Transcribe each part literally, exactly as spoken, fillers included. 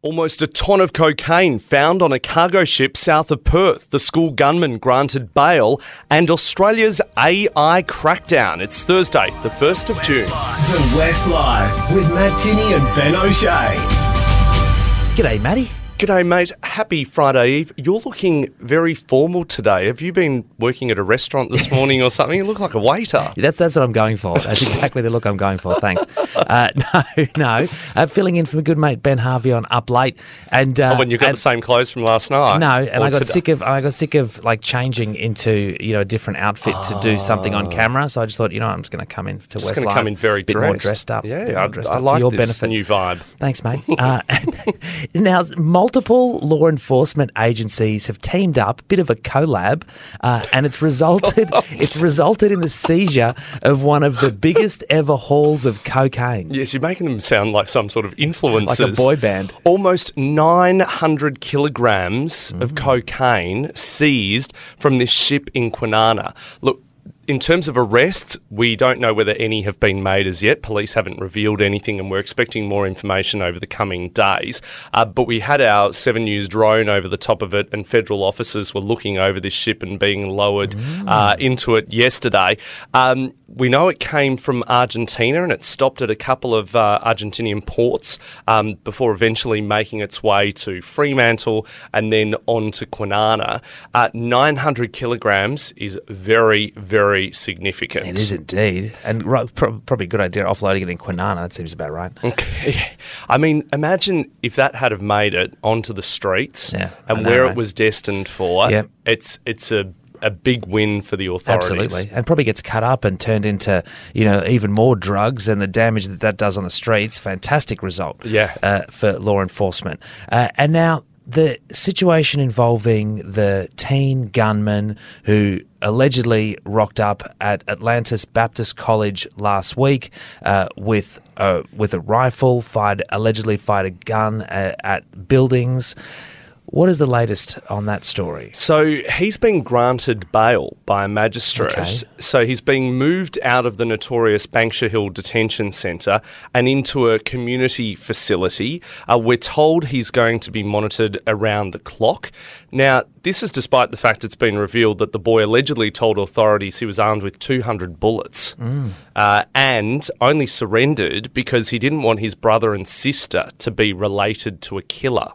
Almost a ton of cocaine found on a cargo ship south of Perth. The school gunman granted bail and Australia's A I crackdown. It's Thursday, the first of June. The West Live with Matt Tinney and Ben O'Shea. G'day, Matty. G'day, mate. Happy Friday Eve. You're looking very formal today. Have you been working at a restaurant this morning or something? You look like a waiter. That's that's what I'm going for. That's exactly the look I'm going for. Thanks. Uh, no, no. Uh, filling in for my good mate Ben Harvey on Up Late, and uh, oh, when you got and, the same clothes from last night. No, and I got today? sick of I got sick of like changing into you know a different outfit oh. to do something on camera. So I just thought you know I'm just going to come in to just West going to Live, come in very bit dressed. more dressed up. Yeah, bit more I, dressed I up like for your this benefit. new vibe. Thanks, mate. uh, now, multiple law enforcement agencies have teamed up, a bit of a collab, uh, and it's resulted it's resulted in the seizure of one of the biggest ever hauls of cocaine. Yes, you're making them sound like some sort of influencers. Like a boy band. Almost nine hundred kilograms mm. of cocaine seized from this ship in Kwinana. Look, in terms of arrests, we don't know whether any have been made as yet. Police haven't revealed anything, and we're expecting more information over the coming days. Uh, but we had our Seven News drone over the top of it, and federal officers were looking over this ship and being lowered mm. uh, into it yesterday. Um, we know it came from Argentina, and it stopped at a couple of uh, Argentinian ports um, before eventually making its way to Fremantle and then on to Kwinana. Uh, nine hundred kilograms is very, very significant. It is indeed. And right, pro- probably a good idea offloading it in Kwinana. That seems about right. Okay. I mean, imagine if that had have made it onto the streets yeah, and know, where right? it was destined for. Yep. It's it's a a big win for the authorities. Absolutely. And probably gets cut up and turned into, you know, even more drugs, and the damage that that does on the streets. Fantastic result yeah. uh, for law enforcement. Uh, and now the situation involving the teen gunman who allegedly rocked up at Atlantis Baptist College last week uh, with a, with a rifle, fired allegedly fired a gun at, at buildings. What is the latest on that story? So he's been granted bail by a magistrate. Okay. So he's being moved out of the notorious Banksia Hill Detention Centre and into a community facility. Uh, we're told he's going to be monitored around the clock. Now, this is despite the fact it's been revealed that the boy allegedly told authorities he was armed with two hundred bullets mm. uh, and only surrendered because he didn't want his brother and sister to be related to a killer.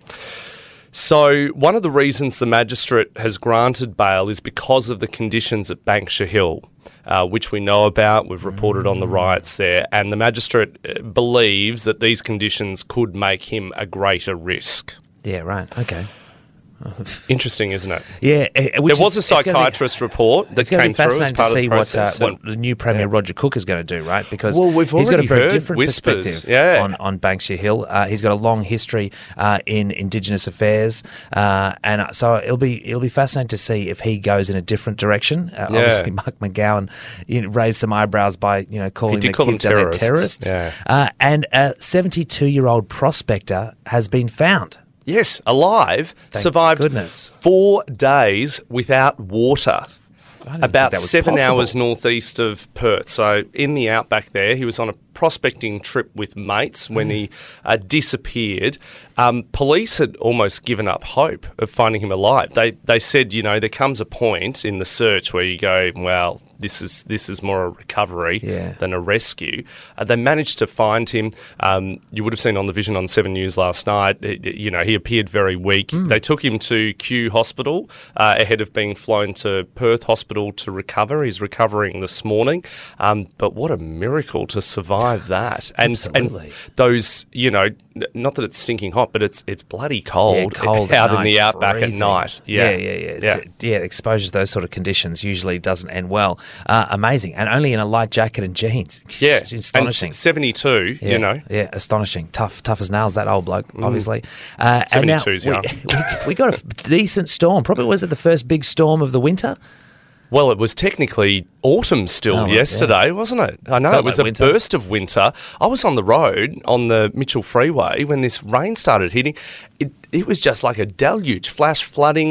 So one of the reasons the magistrate has granted bail is because of the conditions at Banksia Hill, uh, which we know about. We've reported mm. on the riots there. And the magistrate believes that these conditions could make him a greater risk. Yeah, right. Okay. Interesting, isn't it? Yeah. Uh, there was is, a psychiatrist be, report that came through as part to see of the process. What, uh, what the new Premier yeah. Roger Cook is going to do, right? Because well, we've he's got a very heard different whispers. perspective yeah. on, on Banksia Hill. Uh, he's got a long history uh, in Indigenous affairs, uh, and so it'll be it'll be fascinating to see if he goes in a different direction. Uh, yeah. Obviously, Mark McGowan you know, raised some eyebrows by you know calling the call kids terrorists. terrorists. Yeah. Uh, and a seventy-two-year-old prospector has been found. Yes, alive, Thank survived goodness. four days without water. About seven possible. hours northeast of Perth. So in the outback there, he was on a prospecting trip with mates when mm. he uh, disappeared. Um, police had almost given up hope of finding him alive. They they said, you know, there comes a point in the search where you go, well, this is this is more a recovery yeah. than a rescue. Uh, they managed to find him. Um, you would have seen on the Vision on Seven News last night, it, it, you know, he appeared very weak. Mm. They took him to Kew Hospital uh, ahead of being flown to Perth Hospital to recover. He's recovering this morning. Um, but what a miracle to survive that. And, Absolutely. and those, you know, not that it's stinking hot, but it's it's bloody cold, yeah, cold out at in the night, outback freezing. at night. Yeah, Yeah, yeah, yeah. yeah. D- yeah, exposure to those sort of conditions usually doesn't end well. Uh, amazing. And only in a light jacket and jeans. Yeah. It's astonishing. And seventy-two, yeah, you know. Yeah, astonishing. Tough tough as nails, that old bloke, mm. obviously. Uh, and now seventy-two's we, young. we, we got a decent storm. Probably was it the first big storm of the winter? Well, it was technically autumn still oh, yesterday, yeah. wasn't it? I know, Felt it was like a winter. burst of winter. I was on the road on the Mitchell Freeway when this rain started hitting. It, it was just like a deluge, flash flooding,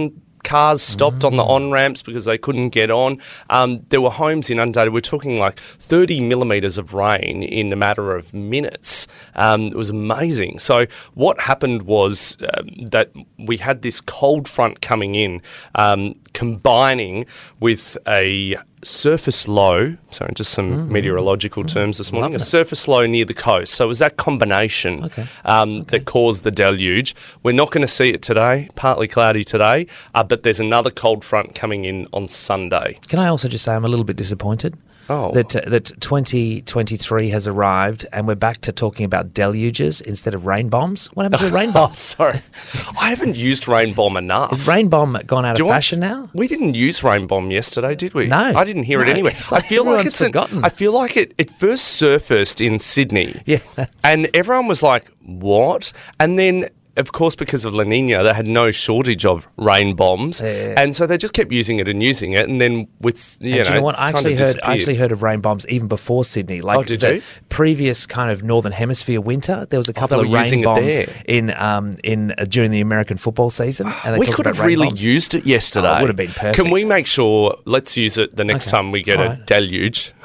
cars stopped on the on-ramps because they couldn't get on. Um, there were homes inundated. We're talking like thirty millimetres of rain in a matter of minutes. Um, it was amazing. So what happened was um, that we had this cold front coming in, um, combining with a surface low, sorry, just some mm. meteorological mm. terms this morning, Loving a it. surface low near the coast. So it was that combination okay. Um, okay. that caused the deluge. We're not going to see it today, partly cloudy today, uh, but there's another cold front coming in on Sunday. Can I also just say I'm a little bit disappointed? Oh. That, uh, that twenty twenty-three has arrived and we're back to talking about deluges instead of rain bombs. What happened to rain bomb? Oh, sorry. I haven't used rain bomb enough. Has rain bomb gone out of fashion now? We didn't use rain bomb yesterday, did we? No. I didn't hear no. it anyway. It's like I feel like it's forgotten. An, I feel like it, it first surfaced in Sydney. Yeah. And everyone was like, what? And then, of course, because of La Nina, they had no shortage of rain bombs, yeah, yeah. and so they just kept using it and using it. And then with you and know, you know what? I actually heard. I actually heard heard of rain bombs even before Sydney. Like oh, did the you? previous kind of northern hemisphere winter, there was a couple oh, of rain bombs there. in um in uh, during the American football season. And they we could have really bombs. used it yesterday. Oh, it would have been perfect. Can we make sure? Let's use it the next okay. time we get All a right. deluge.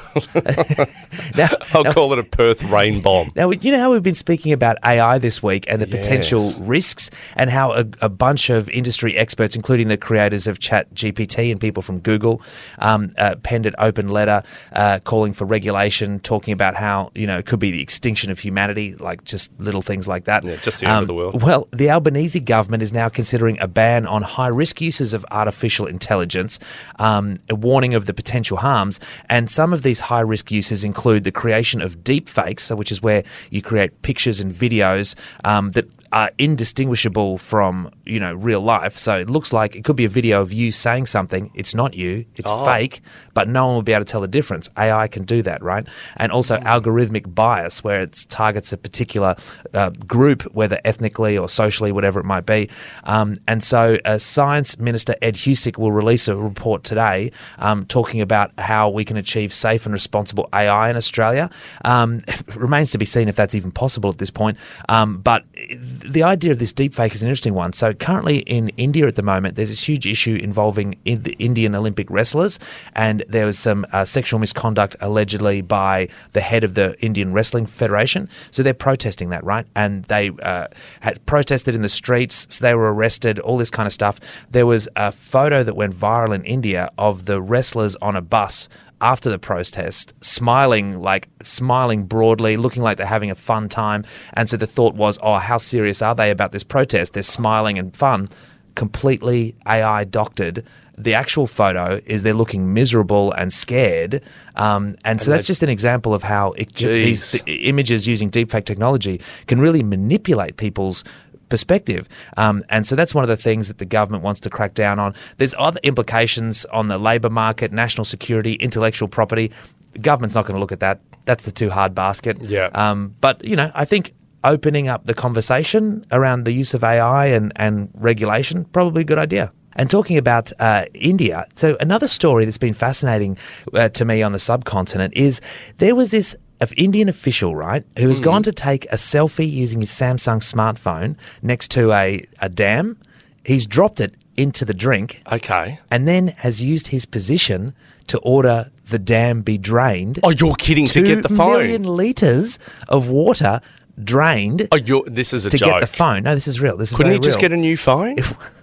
now, I'll now, call it a Perth rain bomb. Now, you know how we've been speaking about A I this week and the yes. potential risks, and how a, a bunch of industry experts, including the creators of Chat G P T and people from Google, um, uh, penned an open letter uh, calling for regulation, talking about how, you know, it could be the extinction of humanity, like just little things like that. Yeah, just the end um, of the world. Well, the Albanese government is now considering a ban on high-risk uses of artificial intelligence, um, a warning of the potential harms, and some of these high-risk uses include the creation of deep fakes, so which is where you create pictures and videos um, that are indistinguishable from, you know, real life. So it looks like it could be a video of you saying something. It's not you. It's oh. fake, but no one will be able to tell the difference. A I can do that, right? And also mm. algorithmic bias, where it targets a particular uh, group, whether ethnically or socially, whatever it might be. Um, and so uh, Science Minister Ed Husic will release a report today um, talking about how we can achieve safe and responsible A I in Australia. Um, it remains to be seen if that's even possible at this point. Um, but the idea of this deepfake is an interesting one. So currently in India at the moment, there's this huge issue involving in the Indian Olympic wrestlers, and there was some uh, sexual misconduct allegedly by the head of the Indian Wrestling Federation. So they're protesting that, right? And they uh, had protested in the streets, so they were arrested, all this kind of stuff. There was a photo that went viral in India of the wrestlers on a bus after the protest, smiling, like smiling broadly, looking like they're having a fun time. And so the thought was, oh, how serious are they about this protest? They're smiling and fun. Completely A I doctored. The actual photo is they're looking miserable and scared. Um, and so and that's just an example of how it, these th- images using deepfake technology can really manipulate people's perspective. Um, and so that's one of the things that the government wants to crack down on. There's other implications on the labour market, national security, intellectual property. The government's not going to look at that. That's the too hard basket. Yeah. Um, but, you know, I think opening up the conversation around the use of A I and, and regulation, probably a good idea. And talking about uh, India, so another story that's been fascinating uh, to me on the subcontinent is there was this of Indian official, right, who has mm. gone to take a selfie using his Samsung smartphone next to a, a dam. He's dropped it into the drink. Okay. And then has used his position to order the dam be drained. Oh, you're kidding, to get the phone? Two million litres of water drained. Oh, you're, this is a to joke. get the phone. No, this is real. This is Couldn't very he just real. get a new phone?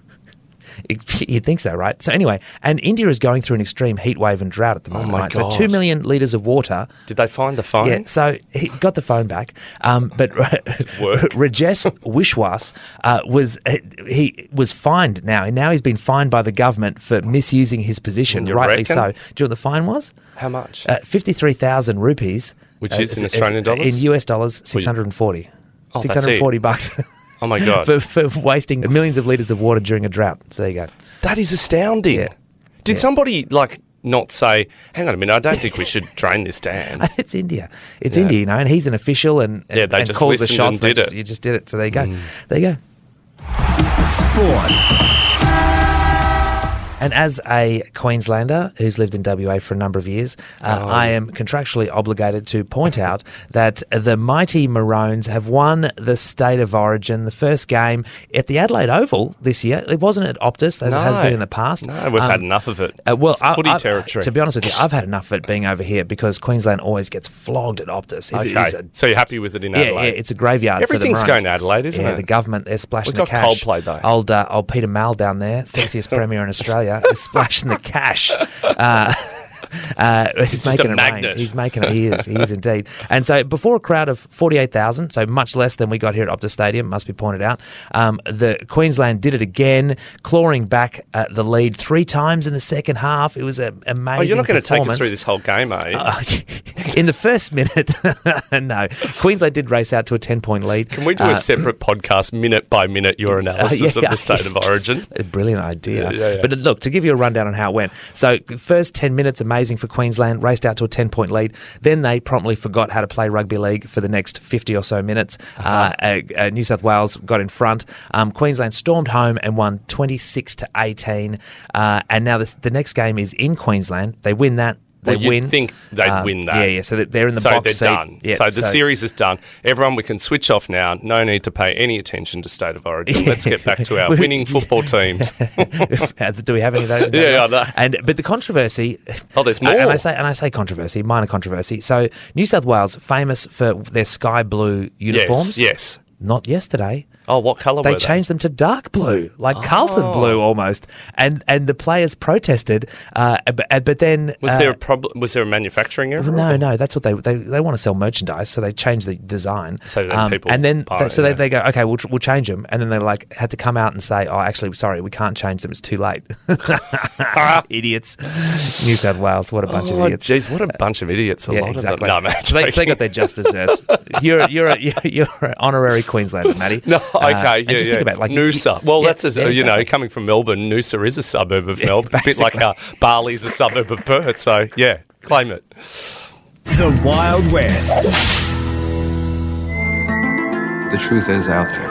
You'd think so, right? So anyway, and India is going through an extreme heat wave and drought at the moment, oh my right? God. So two million litres of water. Did they find the phone? Yeah, so he got the phone back. Um, but Rajesh Wishwas uh, was he was fined now. And now he's been fined by the government for misusing his position, You rightly reckon? so. Do you know what the fine was? How much? Uh, fifty-three thousand rupees. Which uh, is in Australian dollars? In U S dollars, six hundred forty. Oh, six hundred forty that's bucks. Oh my God. for, for wasting millions of litres of water during a drought. So there you go. That is astounding. Yeah. Did Yeah. somebody, like, not say, hang on a minute, I don't think we should drain this dam? It's India. It's Yeah. India, you know, and he's an official and, Yeah, they and just calls the listened shots. and They did just- it. You just did it. So there you go. There you go. Sport. And as a Queenslander who's lived in W A for a number of years, uh, Oh. I am contractually obligated to point out that the mighty Maroons have won the State of Origin, the first game at the Adelaide Oval this year. It wasn't at Optus, as it has No. been in the past. No, we've Um, had enough of it. Uh, well, it's I- footy I- territory. To be honest with you, I've had enough of it being over here because Queensland always gets flogged at Optus. It okay, is a- so you're happy with it in yeah, Adelaide? yeah, it's a graveyard. Everything's for the Maroons. going to Adelaide, isn't yeah, it? the government, they're splashing We've the got cash. Coldplay, though. Old, uh, old Peter Mal down there, sexiest premier in Australia, is splashing the cash. Uh, Uh, he's, He's just making a it rain. magnet. He's making it. He is. He is indeed. And so, before a crowd of forty-eight thousand, so much less than we got here at Optus Stadium, must be pointed out. Um, the Queensland did it again, clawing back uh, the lead three times in the second half. It was an amazing. Oh, you're not going to take us performance. through this whole game, eh? Uh, in the first minute, no. Queensland did race out to a ten-point lead. Can we do Uh, a separate podcast, minute by minute, your analysis Uh, yeah, of the State of Origin? A brilliant idea. Yeah, yeah, yeah. But look, to give you a rundown on how it went. So, first ten minutes, amazing for Queensland, raced out to a ten-point lead. Then they promptly forgot how to play rugby league for the next fifty or so minutes. Uh-huh. Uh, uh, New South Wales got in front. Um, Queensland stormed home and won twenty-six to eighteen. Uh, and now this, the next game is in Queensland. They win that. They Well, you'd win. think they'd Um, win that. Yeah, yeah. So that they're in the so box they're seat. done. Yeah, so the series is done. Everyone, we can switch off now. No need to pay any attention to State of Origin. Let's get back to our winning football teams. Do we have any of those? in Yeah, there? I know. And but the controversy. Oh, there's And more. I say, and I say controversy, minor controversy. So New South Wales famous for their sky blue uniforms. Yes, yes. Not yesterday. Oh, what colour They were they? changed them to dark blue, like Carlton Oh. blue almost. And and the players protested. Uh, but, but then Was uh, there a problem? Was there a manufacturing error? no, no, that's what they they, they want to sell merchandise, so they changed the design. So then people and then buy th- it, so yeah. they, they go, okay, we'll tr- we'll change them, and then they like had to come out and say, oh, actually, sorry, we can't change them. It's too late. Idiots. New South Wales, what a bunch Oh, of idiots. jeez, what a bunch of idiots! A Yeah, lot exactly. of them. No, man, So they, so they got their just desserts. You're you're a, you're, you're an honorary Queenslander, Matty. No, Uh, okay, and yeah, just yeah. think about it, like you- Noosa. Well, yeah, that's a, yeah, you know, exactly. coming from Melbourne, Noosa is a suburb of Melbourne, a bit like how Bali's a suburb of Perth. So yeah, claim it. The Wild West. The truth is out there.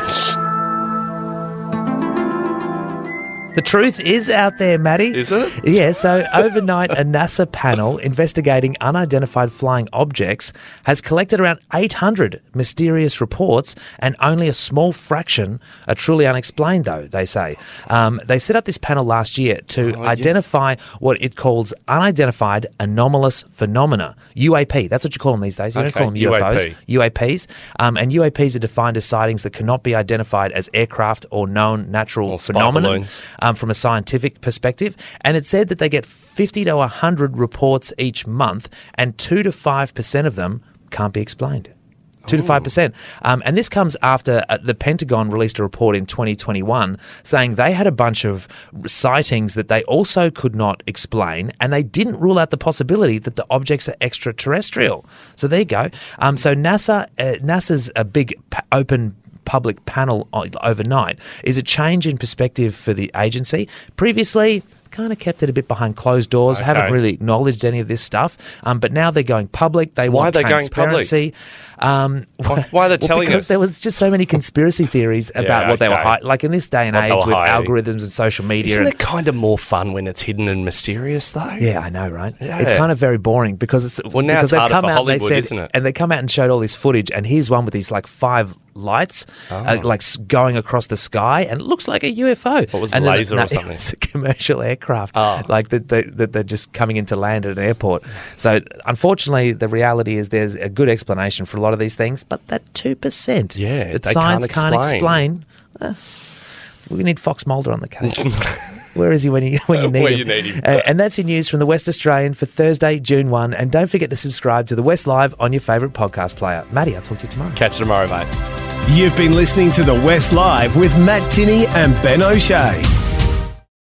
The truth is out there, Matty. Is it? Yeah, so overnight, a NASA panel investigating unidentified flying objects has collected around eight hundred mysterious reports, and only a small fraction are truly unexplained, though, they say. Um, they set up this panel last year to Oh, yeah. identify what it calls unidentified anomalous phenomena, U A P. That's what you call them these days. You don't Okay, call them U F Os. U A P. U A Ps. Um, and U A Ps are defined as sightings that cannot be identified as aircraft or known natural Or spy phenomenon. balloons. Um, from a scientific perspective, and it said that they get fifty to one hundred reports each month, and two to five percent of them can't be explained. Two to five percent, um, and this comes after uh, the Pentagon released a report in twenty twenty-one saying they had a bunch of sightings that they also could not explain, and they didn't rule out the possibility that the objects are extraterrestrial. So there you go. Um, so NASA, uh, NASA's a big pa- open public panel o- overnight is a change in perspective for the agency. Previously, kind of kept it a bit behind closed doors, Okay. haven't really acknowledged any of this stuff, um, but now they're going public. They Why want are they going public? transparency. Um, Why- why are they well, telling because us? there was just so many conspiracy theories about what they were okay. hiding. Like in this day and What they age were with hiding. algorithms and social media. Isn't and- it kind of more fun when it's hidden and mysterious, though? Yeah, I know, right? Yeah. It's kind of very boring because it's Well, now because it's they've harder come for out and they Hollywood, said, isn't it? and they come out and showed all this footage, and here's one with these like five lights, uh, like s- going across the sky, and it looks like a U F O. What was and it, then- laser or no, something? It's a commercial aircraft, Oh. like that they, that they're just coming into land at an airport. So unfortunately, the reality is there's a good explanation for a lot of these things, but that two percent, Yeah, that they science can't can't explain. explain. eh, we need Fox Mulder on the case. Where is he when you when you need Where him? you need him. Uh, and that's your news from the West Australian for Thursday, June first. And don't forget to subscribe to the West Live on your favourite podcast player. Matty, I'll talk to you tomorrow. Catch you tomorrow, mate. You've been listening to The West Live with Matt Tinney and Ben O'Shea.